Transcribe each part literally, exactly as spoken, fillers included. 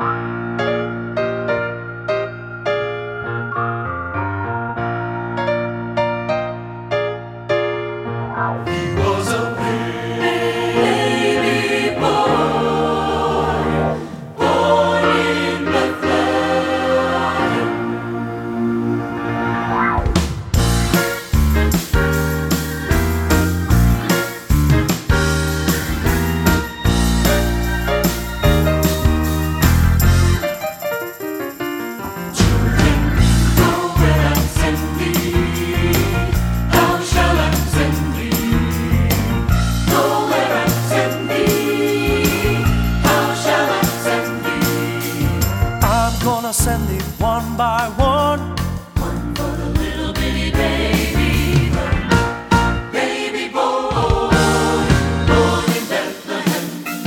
Send it one by one. One for the little bitty baby, the baby boy born in Bethlehem.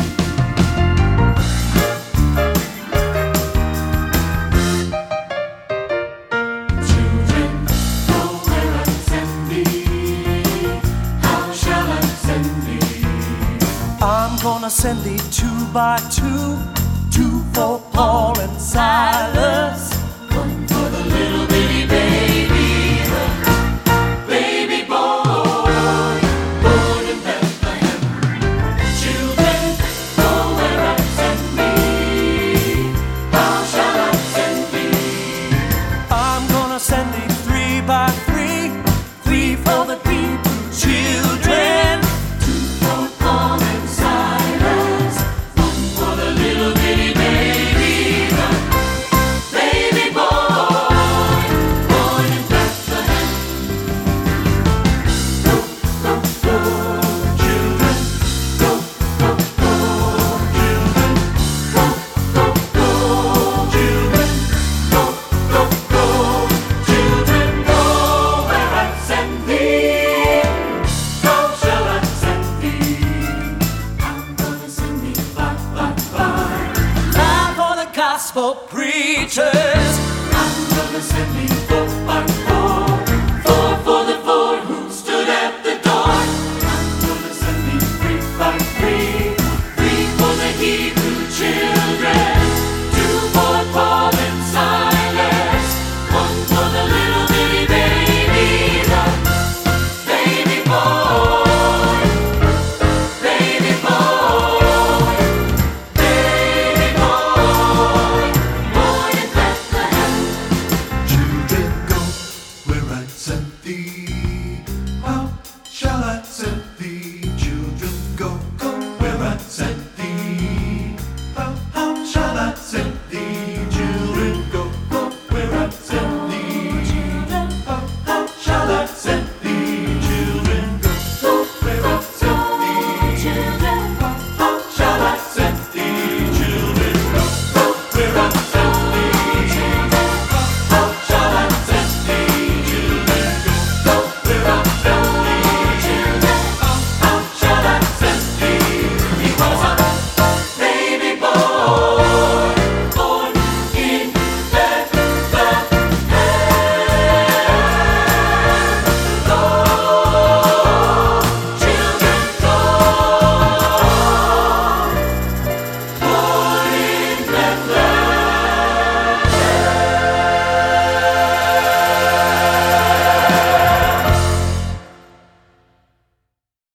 Children, go where I send thee. How shall I send thee? I'm gonna send thee two by two. Two for Paul and Silas. One for the little bitty baby, the baby boy born in Bethlehem. Children, go where I send thee. How shall I send thee? I'm gonna send thee three by three. Three for the Hebrew children. Two for Paul and Silas. One for the little bitty baby, the baby boy born in Bethlehem. Go, go, go, children. Go, go, go, children. Go, go, go, children. Go, go, go, children. Go where I send thee. How shall I send thee? I'm gonna send thee bye, bye, bye. Time for the gospel preachers. I'm gonna send thee four by